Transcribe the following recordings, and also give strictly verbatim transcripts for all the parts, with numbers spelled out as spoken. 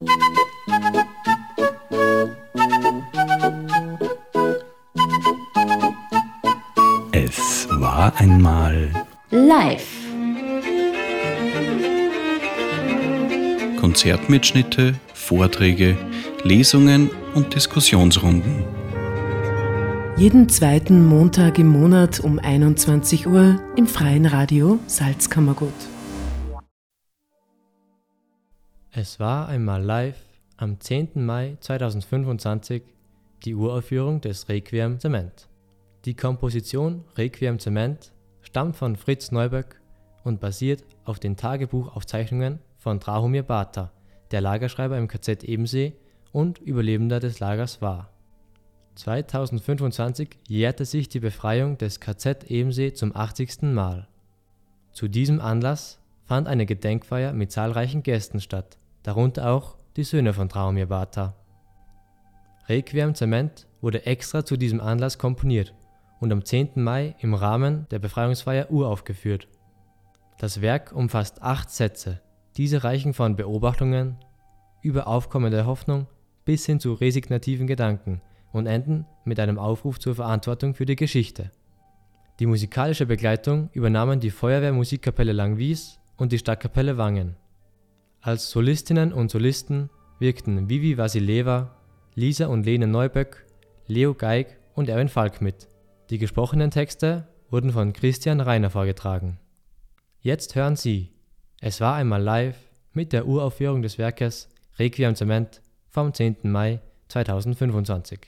Es war einmal live. Konzertmitschnitte, Vorträge, Lesungen und Diskussionsrunden. Jeden zweiten Montag im Monat um einundzwanzig Uhr im freien Radio Salzkammergut. Es war einmal live am zehnten Mai zweitausendfünfundzwanzig die Uraufführung des Requiem Zement. Die Komposition Requiem Zement stammt von Fritz Neuböck und basiert auf den Tagebuchaufzeichnungen von Drahomir Bata, der Lagerschreiber im K Z Ebensee und Überlebender des Lagers war. zweitausendfünfundzwanzig jährte sich die Befreiung des K Z Ebensee zum achtzigsten Mal. Zu diesem Anlass fand eine Gedenkfeier mit zahlreichen Gästen statt, darunter auch die Söhne von Drahomir Bata. Requiem Zement wurde extra zu diesem Anlass komponiert und am zehnten Mai im Rahmen der Befreiungsfeier uraufgeführt. Das Werk umfasst acht Sätze. Diese reichen von Beobachtungen über aufkommende Hoffnung bis hin zu resignativen Gedanken und enden mit einem Aufruf zur Verantwortung für die Geschichte. Die musikalische Begleitung übernahmen die Feuerwehr-Musikkapelle Langwies und die Stadtkapelle Wangen. Als Solistinnen und Solisten wirkten Vivi Vassileva, Lisa und Lene Neuböck, Leo Geig und Erwin Falk mit. Die gesprochenen Texte wurden von Christian Reiner vorgetragen. Jetzt hören Sie Es war einmal live mit der Uraufführung des Werkes Requiem Zement vom zehnten Mai zweitausendfünfundzwanzig.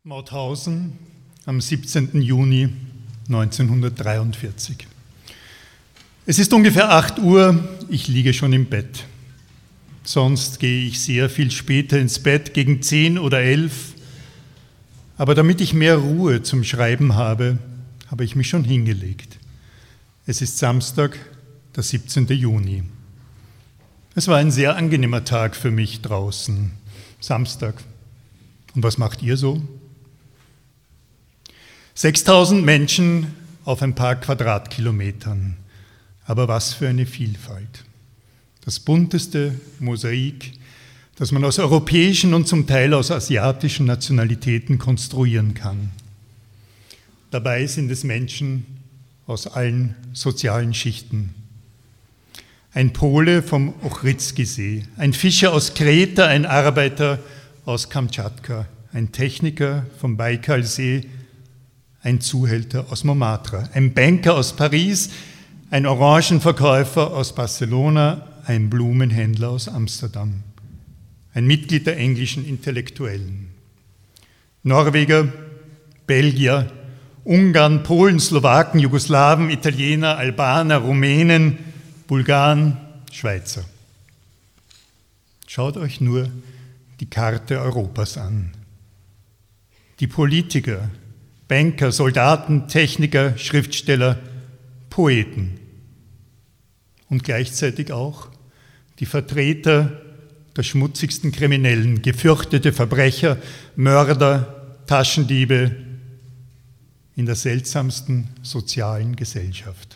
Mauthausen am siebzehnten Juni neunzehnhundertdreiundvierzig. Es ist ungefähr acht Uhr, ich liege schon im Bett. Sonst gehe ich sehr viel später ins Bett, gegen zehn oder elf. Aber damit ich mehr Ruhe zum Schreiben habe, habe ich mich schon hingelegt. Es ist Samstag, der siebzehnte Juni. Es war ein sehr angenehmer Tag für mich draußen. Samstag. Und was macht ihr so? sechstausend Menschen auf ein paar Quadratkilometern. Aber was für eine Vielfalt. Das bunteste Mosaik, das man aus europäischen und zum Teil aus asiatischen Nationalitäten konstruieren kann. Dabei sind es Menschen aus allen sozialen Schichten. Ein Pole vom Ochrydzki-See, ein Fischer aus Kreta, ein Arbeiter aus Kamtschatka, ein Techniker vom Baikalsee, ein Zuhälter aus Montmartre, ein Banker aus Paris, ein Orangenverkäufer aus Barcelona, ein Blumenhändler aus Amsterdam, ein Mitglied der englischen Intellektuellen. Norweger, Belgier, Ungarn, Polen, Slowaken, Jugoslawen, Italiener, Albaner, Rumänen, Bulgaren, Schweizer. Schaut euch nur die Karte Europas an. Die Politiker, Banker, Soldaten, Techniker, Schriftsteller, Poeten und gleichzeitig auch die Vertreter der schmutzigsten Kriminellen, gefürchtete Verbrecher, Mörder, Taschendiebe in der seltsamsten sozialen Gesellschaft.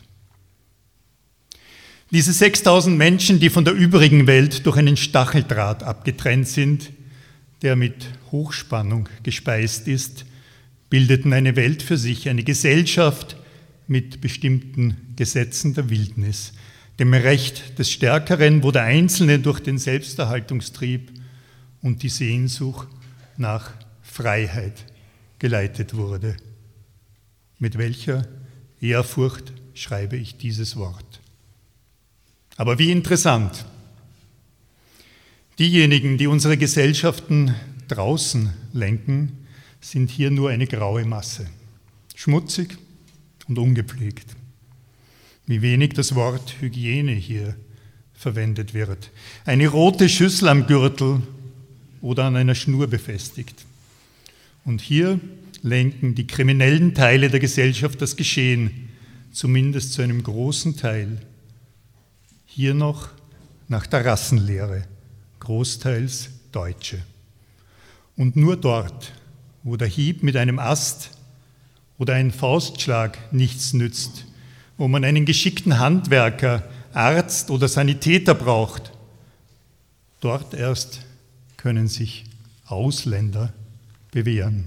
Diese sechstausend Menschen, die von der übrigen Welt durch einen Stacheldraht abgetrennt sind, der mit Hochspannung gespeist ist, bildeten eine Welt für sich, eine Gesellschaft mit bestimmten Gesetzen der Wildnis, dem Recht des Stärkeren, wo der Einzelne durch den Selbsterhaltungstrieb und die Sehnsucht nach Freiheit geleitet wurde. Mit welcher Ehrfurcht schreibe ich dieses Wort? Aber wie interessant. Diejenigen, die unsere Gesellschaften draußen lenken, sind hier nur eine graue Masse, schmutzig und ungepflegt. Wie wenig das Wort Hygiene hier verwendet wird. Eine rote Schüssel am Gürtel oder an einer Schnur befestigt. Und hier lenken die kriminellen Teile der Gesellschaft das Geschehen, zumindest zu einem großen Teil. Hier noch nach der Rassenlehre, großteils Deutsche. Und nur dort, wo der Hieb mit einem Ast oder ein Faustschlag nichts nützt, wo man einen geschickten Handwerker, Arzt oder Sanitäter braucht, dort erst können sich Ausländer bewähren.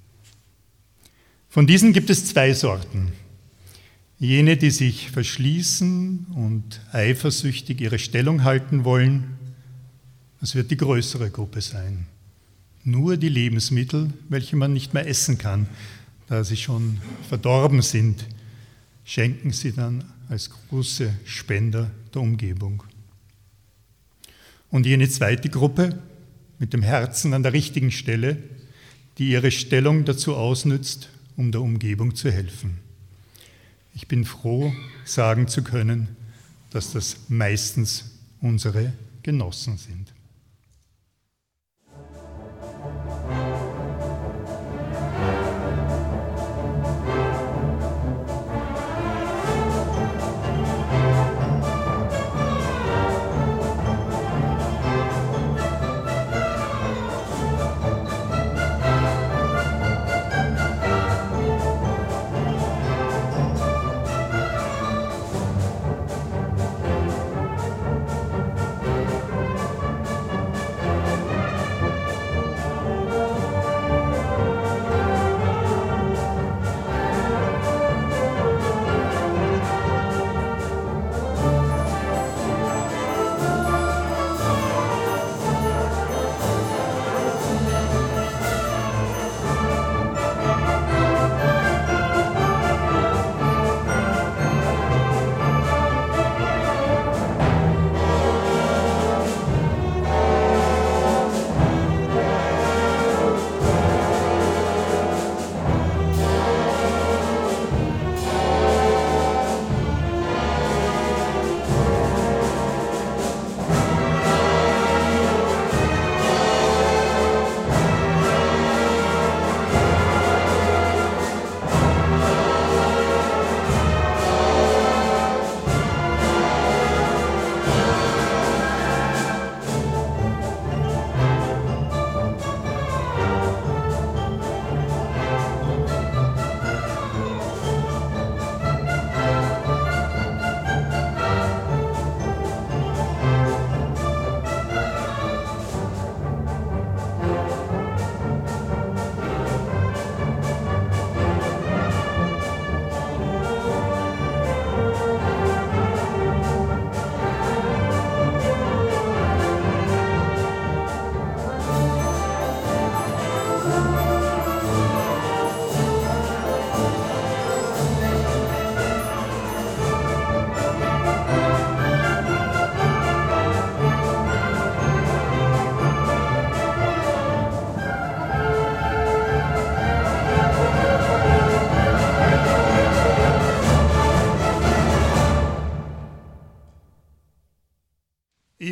Von diesen gibt es zwei Sorten. Jene, die sich verschließen und eifersüchtig ihre Stellung halten wollen, das wird die größere Gruppe sein. Nur die Lebensmittel, welche man nicht mehr essen kann, da sie schon verdorben sind, schenken sie dann als große Spender der Umgebung. Und jene zweite Gruppe, mit dem Herzen an der richtigen Stelle, die ihre Stellung dazu ausnützt, um der Umgebung zu helfen. Ich bin froh, sagen zu können, dass das meistens unsere Genossen sind.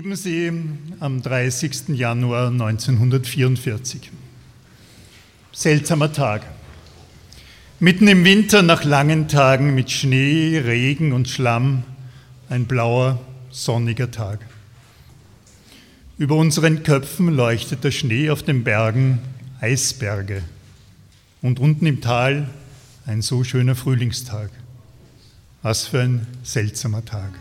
Ebensee am dreißigsten Januar neunzehnhundertvierundvierzig. Seltsamer Tag. Mitten im Winter nach langen Tagen mit Schnee, Regen und Schlamm ein blauer, sonniger Tag. Über unseren Köpfen leuchtet der Schnee auf den Bergen, Eisberge. Und unten im Tal ein so schöner Frühlingstag. Was für ein seltsamer Tag.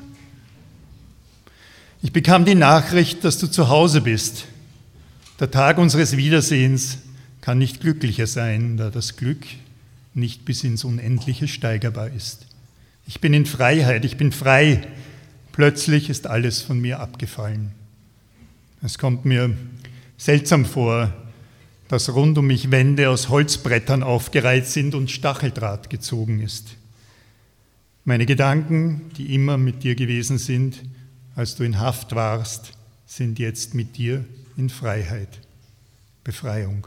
Ich bekam die Nachricht, dass du zu Hause bist. Der Tag unseres Wiedersehens kann nicht glücklicher sein, da das Glück nicht bis ins Unendliche steigerbar ist. Ich bin in Freiheit, ich bin frei. Plötzlich ist alles von mir abgefallen. Es kommt mir seltsam vor, dass rund um mich Wände aus Holzbrettern aufgereiht sind und Stacheldraht gezogen ist. Meine Gedanken, die immer mit dir gewesen sind, als du in Haft warst, sind jetzt mit dir in Freiheit, Befreiung.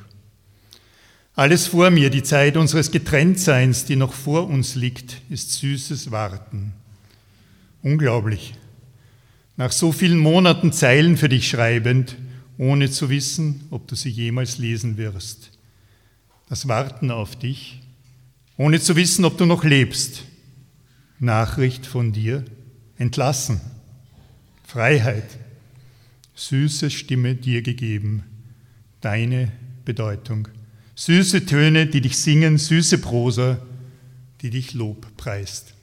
Alles vor mir, die Zeit unseres Getrenntseins, die noch vor uns liegt, ist süßes Warten. Unglaublich. Nach so vielen Monaten Zeilen für dich schreibend, ohne zu wissen, ob du sie jemals lesen wirst. Das Warten auf dich, ohne zu wissen, ob du noch lebst. Nachricht von dir, entlassen. Freiheit, süße Stimme dir gegeben, deine Bedeutung. Süße Töne, die dich singen, süße Prosa, die dich Lob preist.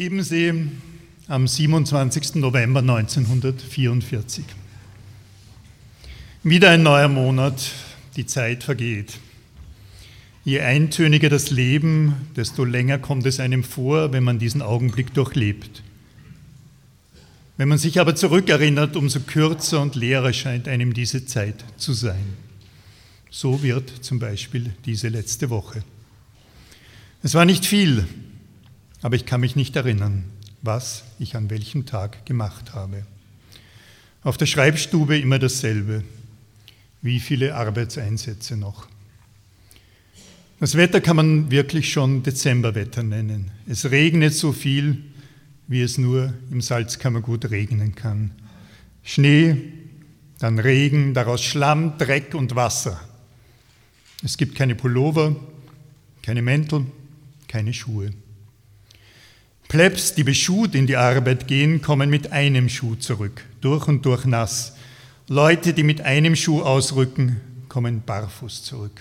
Ebensee am siebenundzwanzigsten November neunzehnhundertvierundvierzig. Wieder ein neuer Monat, die Zeit vergeht. Je eintöniger das Leben, desto länger kommt es einem vor, wenn man diesen Augenblick durchlebt. Wenn man sich aber zurückerinnert, umso kürzer und leerer scheint einem diese Zeit zu sein. So wird zum Beispiel diese letzte Woche. Es war nicht viel, aber ich kann mich nicht erinnern, was ich an welchem Tag gemacht habe. Auf der Schreibstube immer dasselbe. Wie viele Arbeitseinsätze noch? Das Wetter kann man wirklich schon Dezemberwetter nennen. Es regnet so viel, wie es nur im Salzkammergut regnen kann. Schnee, dann Regen, daraus Schlamm, Dreck und Wasser. Es gibt keine Pullover, keine Mäntel, keine Schuhe. Plebs, die beschuht in die Arbeit gehen, kommen mit einem Schuh zurück, durch und durch nass. Leute, die mit einem Schuh ausrücken, kommen barfuß zurück.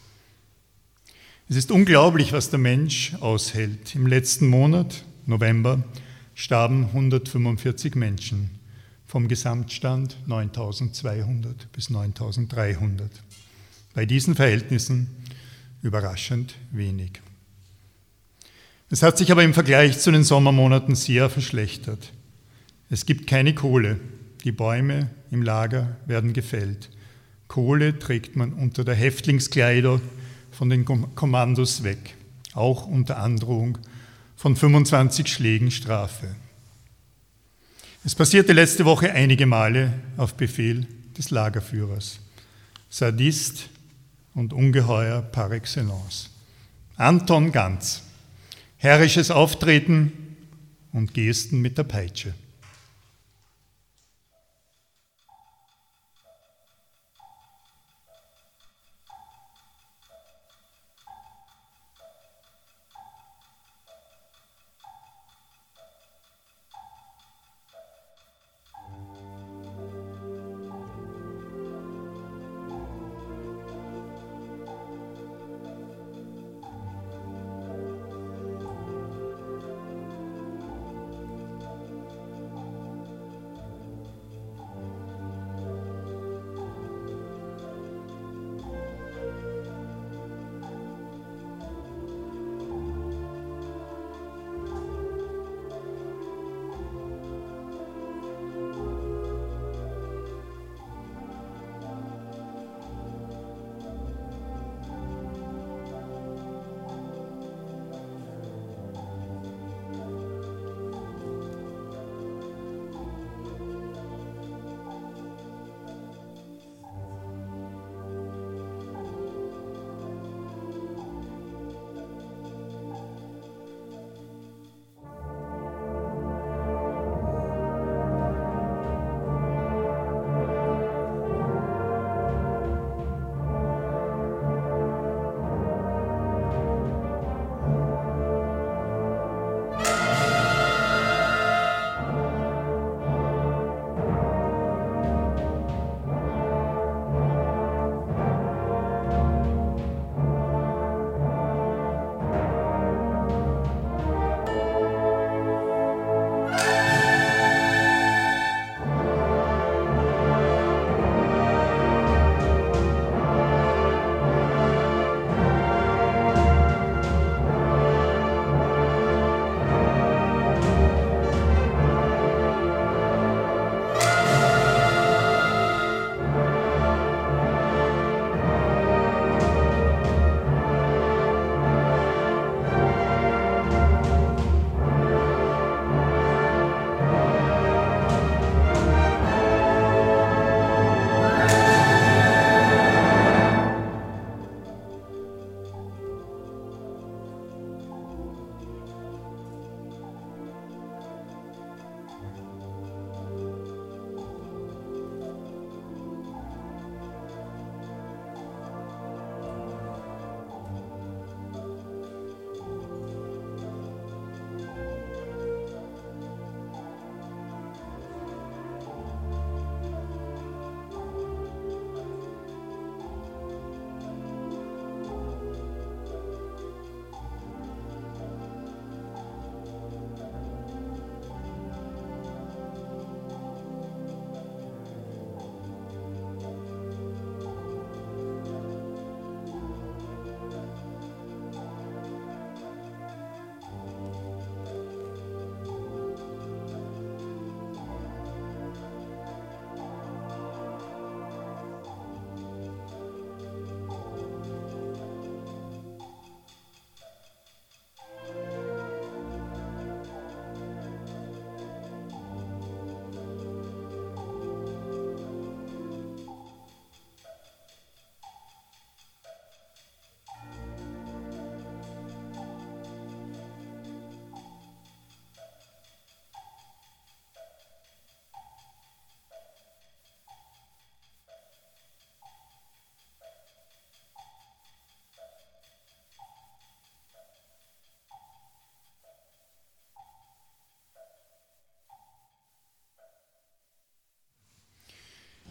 Es ist unglaublich, was der Mensch aushält. Im letzten Monat, November, starben hundertfünfundvierzig Menschen, vom Gesamtstand neuntausendzweihundert bis neuntausenddreihundert. Bei diesen Verhältnissen überraschend wenig. Es hat sich aber im Vergleich zu den Sommermonaten sehr verschlechtert. Es gibt keine Kohle. Die Bäume im Lager werden gefällt. Kohle trägt man unter der Häftlingskleidung von den Kommandos weg, auch unter Androhung von fünfundzwanzig Schlägen Strafe. Es passierte letzte Woche einige Male auf Befehl des Lagerführers. Sadist und Ungeheuer par excellence. Anton Ganz. Herrisches Auftreten und Gesten mit der Peitsche.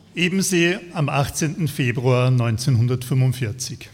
Ebensee am achtzehnten Februar neunzehnhundertfünfundvierzig.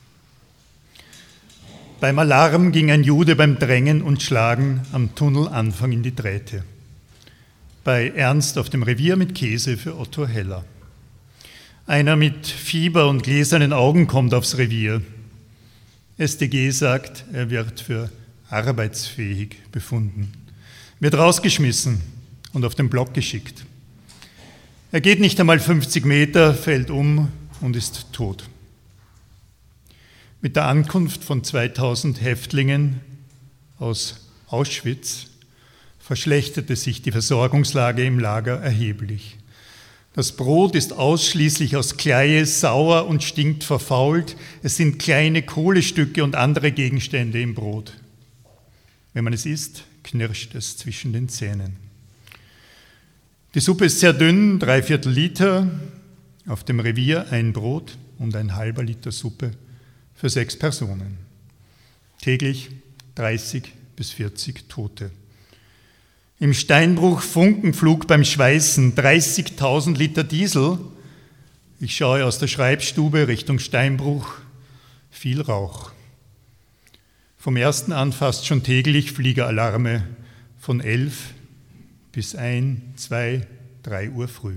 Beim Alarm ging ein Jude beim Drängen und Schlagen am Tunnelanfang in die Drähte. Bei Ernst auf dem Revier mit Käse für Otto Heller. Einer mit Fieber und gläsernen Augen kommt aufs Revier. S D G sagt, er wird für arbeitsfähig befunden. Wird rausgeschmissen und auf den Block geschickt. Er geht nicht einmal fünfzig Meter, fällt um und ist tot. Mit der Ankunft von zweitausend Häftlingen aus Auschwitz verschlechterte sich die Versorgungslage im Lager erheblich. Das Brot ist ausschließlich aus Kleie, sauer und stinkt verfault. Es sind kleine Kohlestücke und andere Gegenstände im Brot. Wenn man es isst, knirscht es zwischen den Zähnen. Die Suppe ist sehr dünn, drei Viertel Liter. Auf dem Revier ein Brot und ein halber Liter Suppe für sechs Personen. Täglich dreißig bis vierzig Tote. Im Steinbruch Funkenflug beim Schweißen, dreißigtausend Liter Diesel. Ich schaue aus der Schreibstube Richtung Steinbruch, viel Rauch. Vom ersten an fast schon täglich Fliegeralarme von elf bis ein, zwei, drei Uhr früh.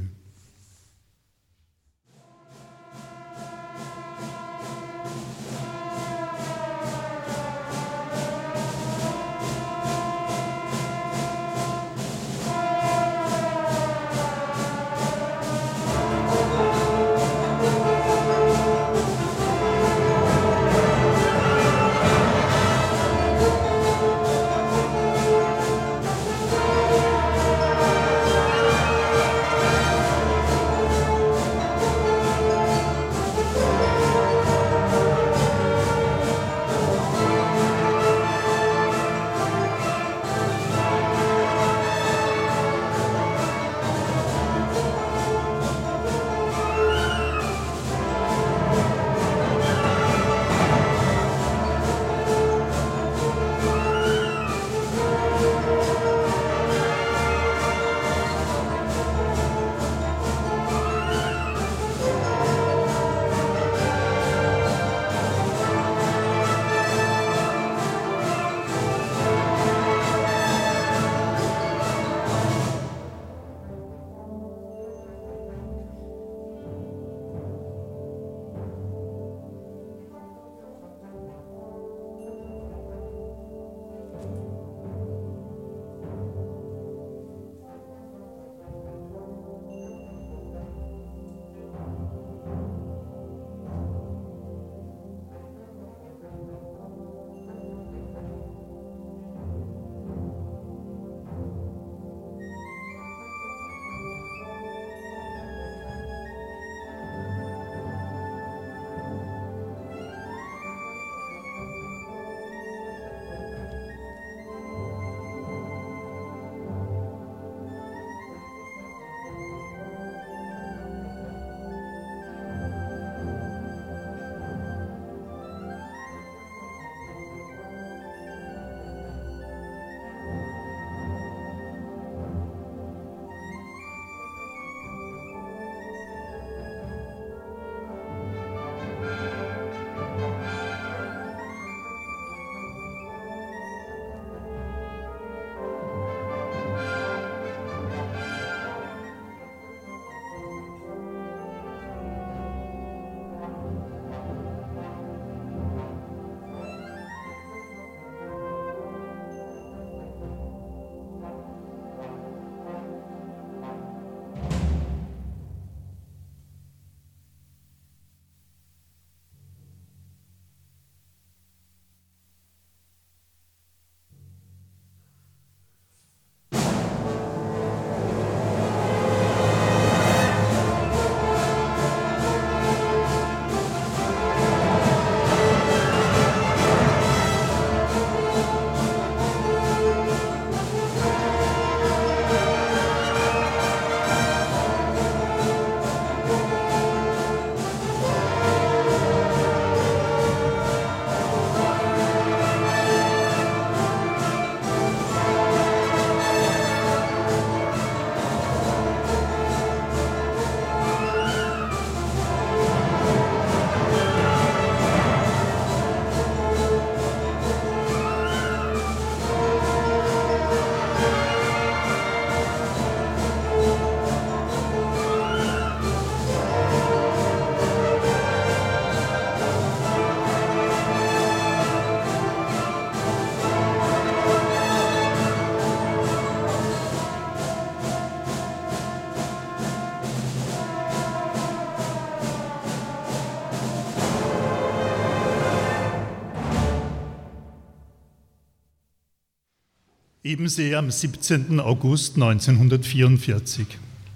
Ebensee am siebzehnten August neunzehnhundertvierundvierzig.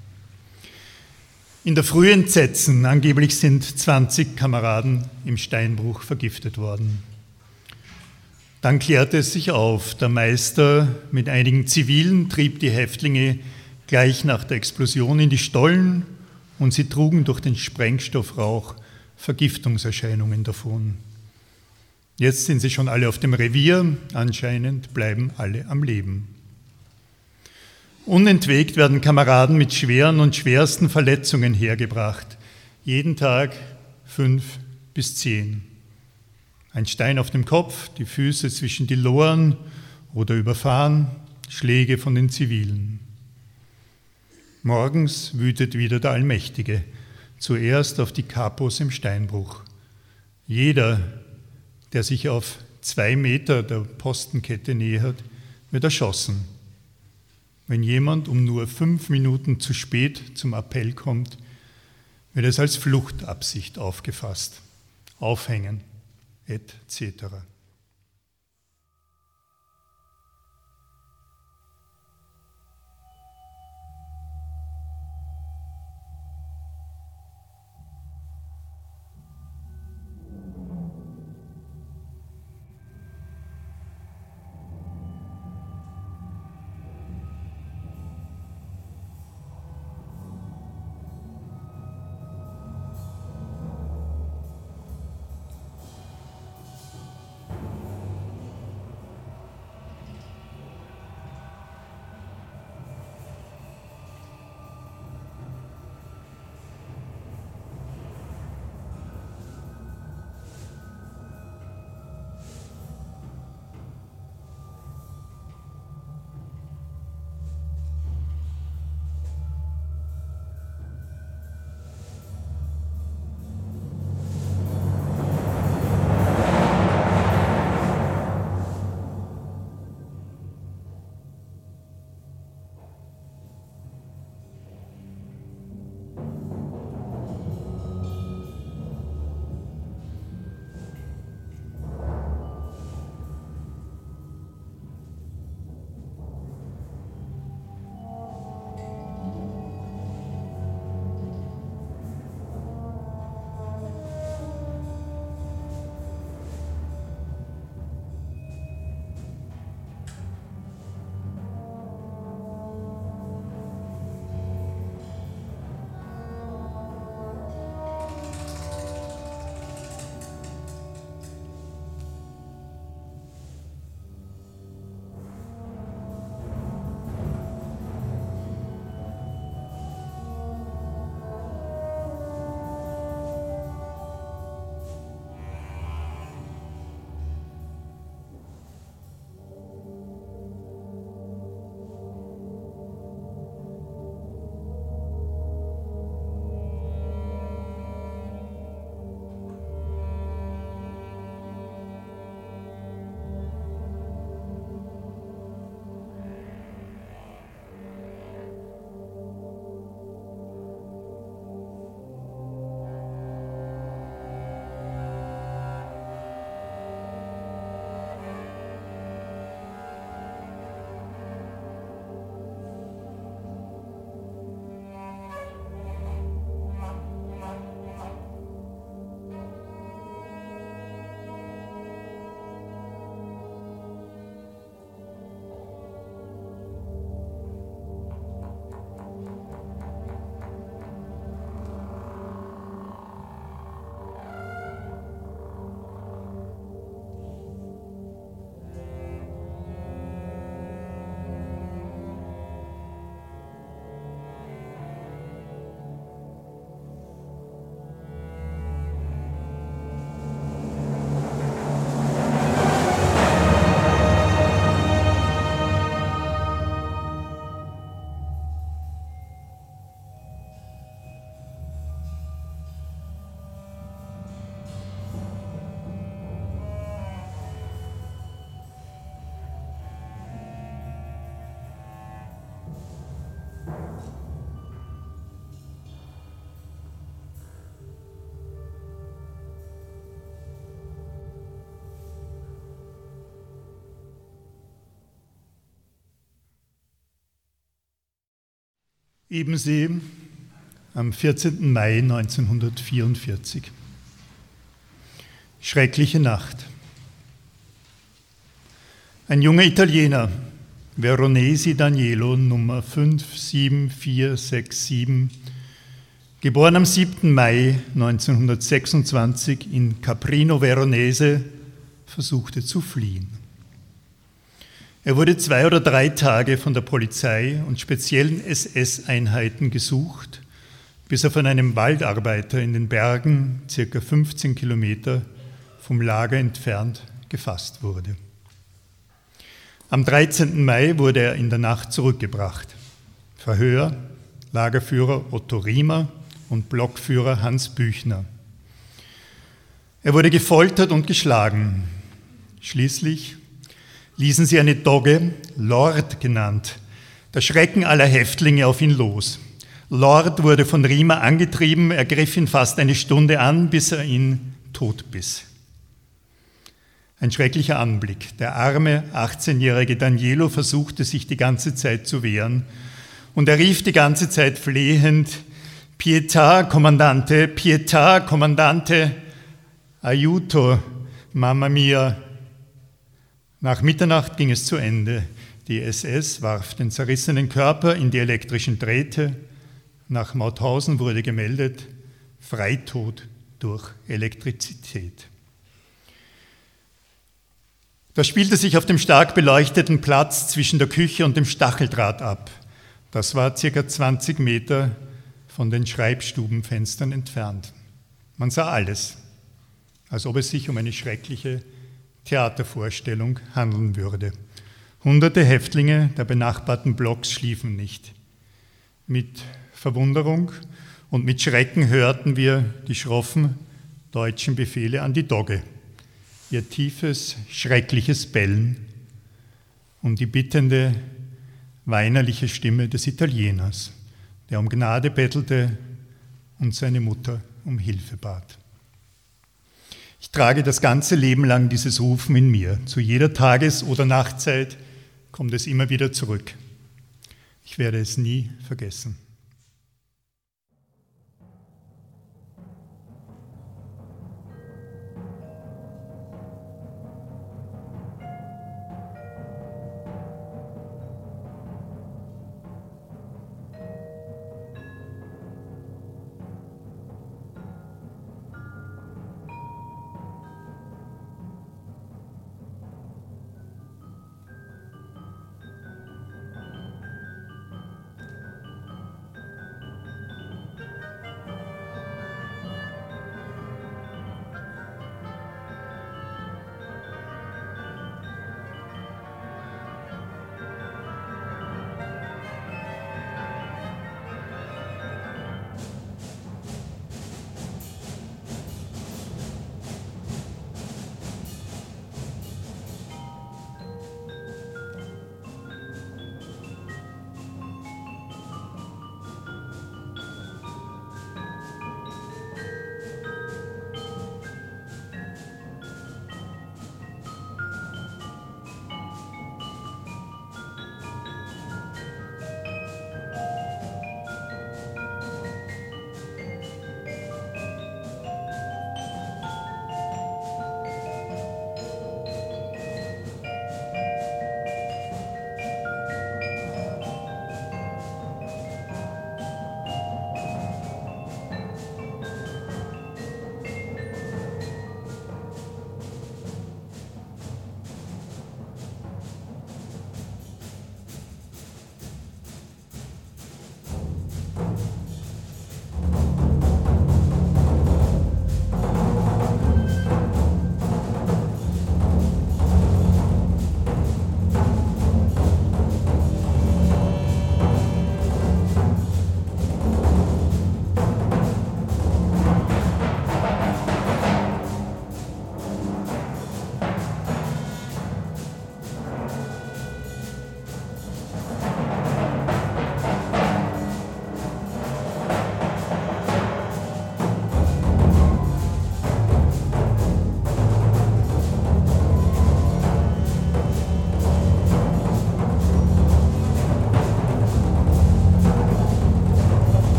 In der Früh Entsetzen, angeblich sind zwanzig Kameraden im Steinbruch vergiftet worden. Dann klärte es sich auf. Der Meister mit einigen Zivilen trieb die Häftlinge gleich nach der Explosion in die Stollen und sie trugen durch den Sprengstoffrauch Vergiftungserscheinungen davon. Jetzt sind sie schon alle auf dem Revier, anscheinend bleiben alle am Leben. Unentwegt werden Kameraden mit schweren und schwersten Verletzungen hergebracht. Jeden Tag fünf bis zehn. Ein Stein auf dem Kopf, die Füße zwischen die Loren oder überfahren, Schläge von den Zivilen. Morgens wütet wieder der Allmächtige, zuerst auf die Kapos im Steinbruch. Jeder, der sich auf zwei Meter der Postenkette nähert, wird erschossen. Wenn jemand um nur fünf Minuten zu spät zum Appell kommt, wird es als Fluchtabsicht aufgefasst. Aufhängen et cetera. Ebensee am vierzehnten Mai neunzehnhundertvierundvierzig. Schreckliche Nacht. Ein junger Italiener, Veronesi Danielo, Nummer fünf sieben vier sechs sieben, geboren am siebten Mai neunzehnhundertsechsundzwanzig in Caprino Veronese, versuchte zu fliehen. Er wurde zwei oder drei Tage von der Polizei und speziellen S S-Einheiten gesucht, bis er von einem Waldarbeiter in den Bergen, circa fünfzehn Kilometer vom Lager entfernt, gefasst wurde. Am dreizehnten Mai wurde er in der Nacht zurückgebracht. Verhör, Lagerführer Otto Riemer und Blockführer Hans Büchner. Er wurde gefoltert und geschlagen. Schließlich ließen sie eine Dogge, Lord genannt, der Schrecken aller Häftlinge, auf ihn los. Lord wurde von Riemer angetrieben, er griff ihn fast eine Stunde an, bis er ihn totbiss. Ein schrecklicher Anblick. Der arme achtzehnjährige Danielo versuchte sich die ganze Zeit zu wehren und er rief die ganze Zeit flehend: Pietà, Kommandante, Pietà, Kommandante, aiuto, Mamma mia. Nach Mitternacht ging es zu Ende. Die S S warf den zerrissenen Körper in die elektrischen Drähte. Nach Mauthausen wurde gemeldet: Freitod durch Elektrizität. Das spielte sich auf dem stark beleuchteten Platz zwischen der Küche und dem Stacheldraht ab. Das war circa zwanzig Meter von den Schreibstubenfenstern entfernt. Man sah alles, als ob es sich um eine schreckliche Theatervorstellung handeln würde. Hunderte Häftlinge der benachbarten Blocks schliefen nicht. Mit Verwunderung und mit Schrecken hörten wir die schroffen deutschen Befehle an die Dogge, ihr tiefes, schreckliches Bellen und die bittende, weinerliche Stimme des Italieners, der um Gnade bettelte und seine Mutter um Hilfe bat. Ich trage das ganze Leben lang dieses Rufen in mir. Zu jeder Tages- oder Nachtzeit kommt es immer wieder zurück. Ich werde es nie vergessen.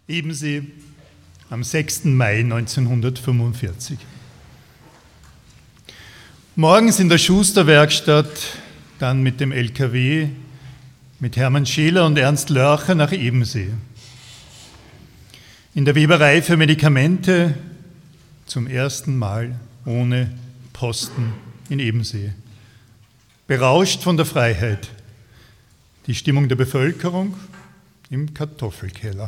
Ebensee am sechsten Mai neunzehnhundertfünfundvierzig. Morgens in der Schusterwerkstatt, dann mit dem L K W, mit Hermann Scheler und Ernst Lörcher nach Ebensee. In der Weberei für Medikamente zum ersten Mal ohne Posten in Ebensee. Berauscht von der Freiheit. Die Stimmung der Bevölkerung im Kartoffelkeller.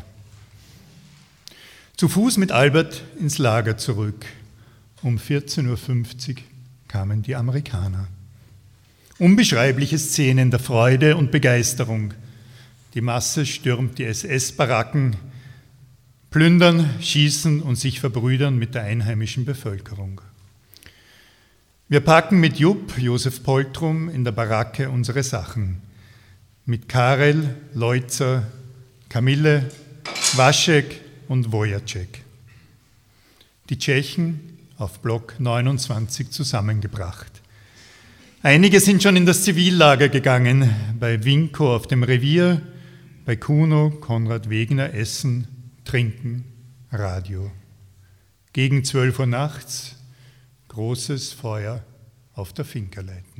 Zu Fuß mit Albert ins Lager zurück. Um vierzehn Uhr fünfzig kamen die Amerikaner. Unbeschreibliche Szenen der Freude und Begeisterung. Die Masse stürmt die S S-Baracken, plündern, schießen und sich verbrüdern mit der einheimischen Bevölkerung. Wir packen mit Jupp, Josef Poltrum, in der Baracke unsere Sachen. Mit Karel, Leutzer, Kamille, Waschek und Wojacek. Die Tschechen auf Block neunundzwanzig zusammengebracht. Einige sind schon in das Zivillager gegangen, bei Winko auf dem Revier, bei Kuno, Konrad Wegner essen, trinken, Radio. Gegen zwölf Uhr nachts großes Feuer auf der Finkerleiten.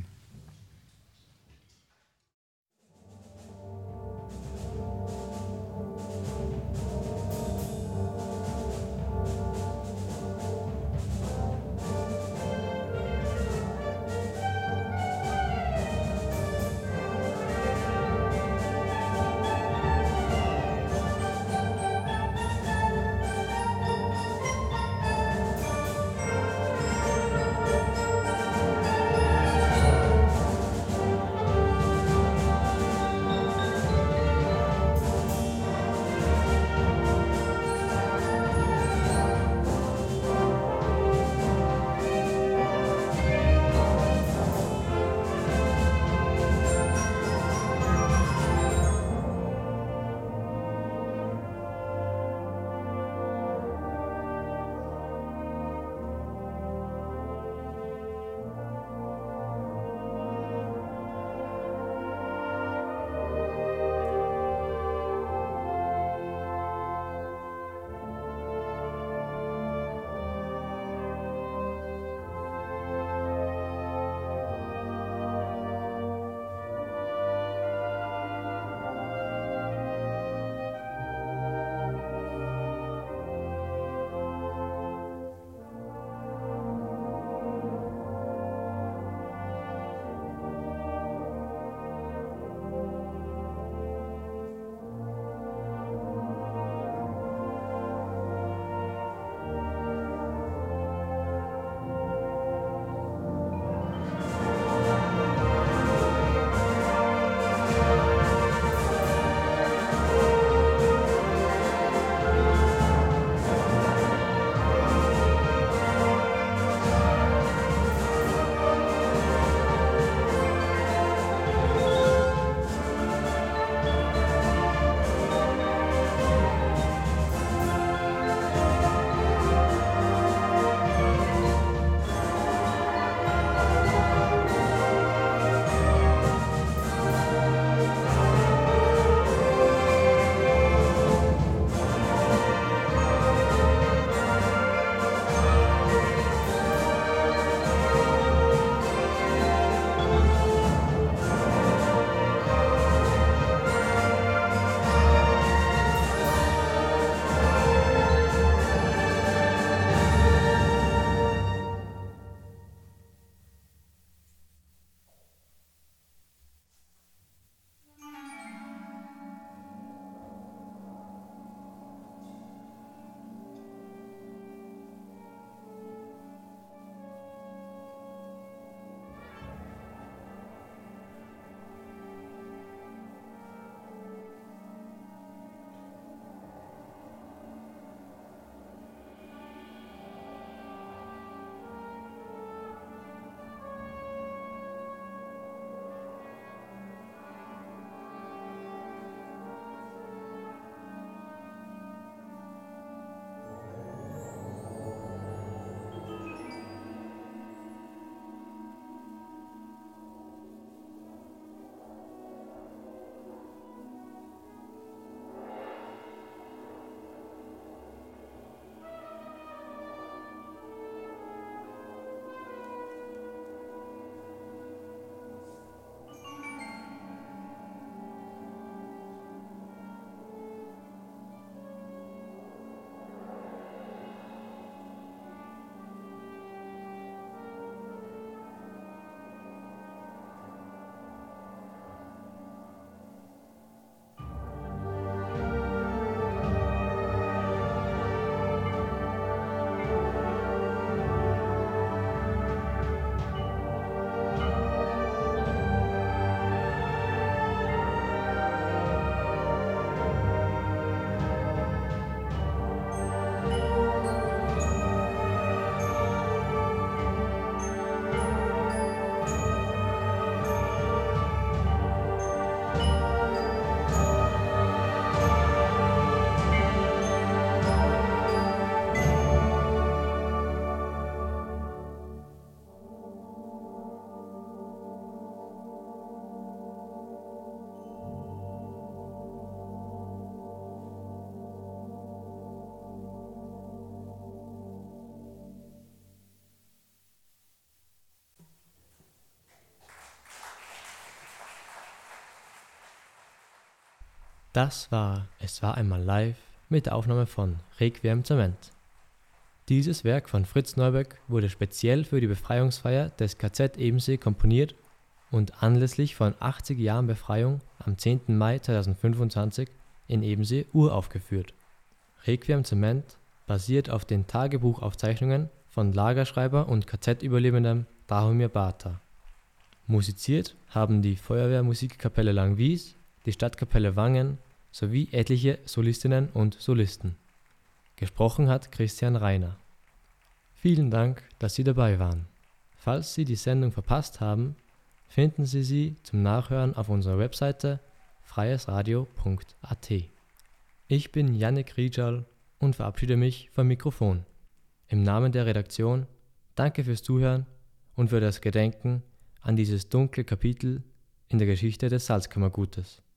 Das war Es war einmal live mit der Aufnahme von Requiem Zement. Dieses Werk von Fritz Neubeck wurde speziell für die Befreiungsfeier des K Z Ebensee komponiert und anlässlich von achtzig Jahren Befreiung am zehnten Mai zweitausendfünfundzwanzig in Ebensee uraufgeführt. Requiem Zement basiert auf den Tagebuchaufzeichnungen von Lagerschreiber und K Z-Überlebendem Drahomir Bata. Musiziert haben die Feuerwehrmusikkapelle Langwies, die Stadtkapelle Wangen sowie etliche Solistinnen und Solisten. Gesprochen hat Christian Reiner. Vielen Dank, dass Sie dabei waren. Falls Sie die Sendung verpasst haben, finden Sie sie zum Nachhören auf unserer Webseite freiesradio punkt a t. Ich bin Jannik Riedschal und verabschiede mich vom Mikrofon. Im Namen der Redaktion danke fürs Zuhören und für das Gedenken an dieses dunkle Kapitel in der Geschichte des Salzkammergutes.